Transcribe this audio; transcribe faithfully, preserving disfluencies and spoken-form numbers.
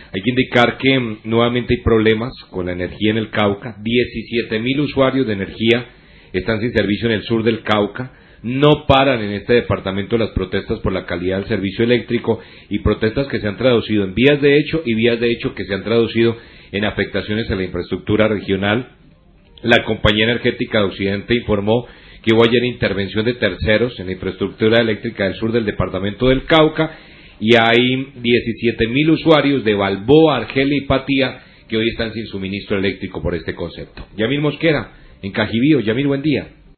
Hay que indicar que mm, nuevamente hay problemas con la energía en el Cauca. diecisiete mil usuarios de energía están sin servicio en el sur del Cauca. No paran en este departamento las protestas por la calidad del servicio eléctrico y protestas que se han traducido en vías de hecho y vías de hecho que se han traducido en afectaciones a la infraestructura regional. La compañía energética de Occidente informó que hubo ayer intervención de terceros en la infraestructura eléctrica del sur del departamento del Cauca y hay diecisiete mil usuarios de Balboa, Argelia y Patía que hoy están sin suministro eléctrico por este concepto. Yamil Mosquera, en Cajibío. Yamil, buen día.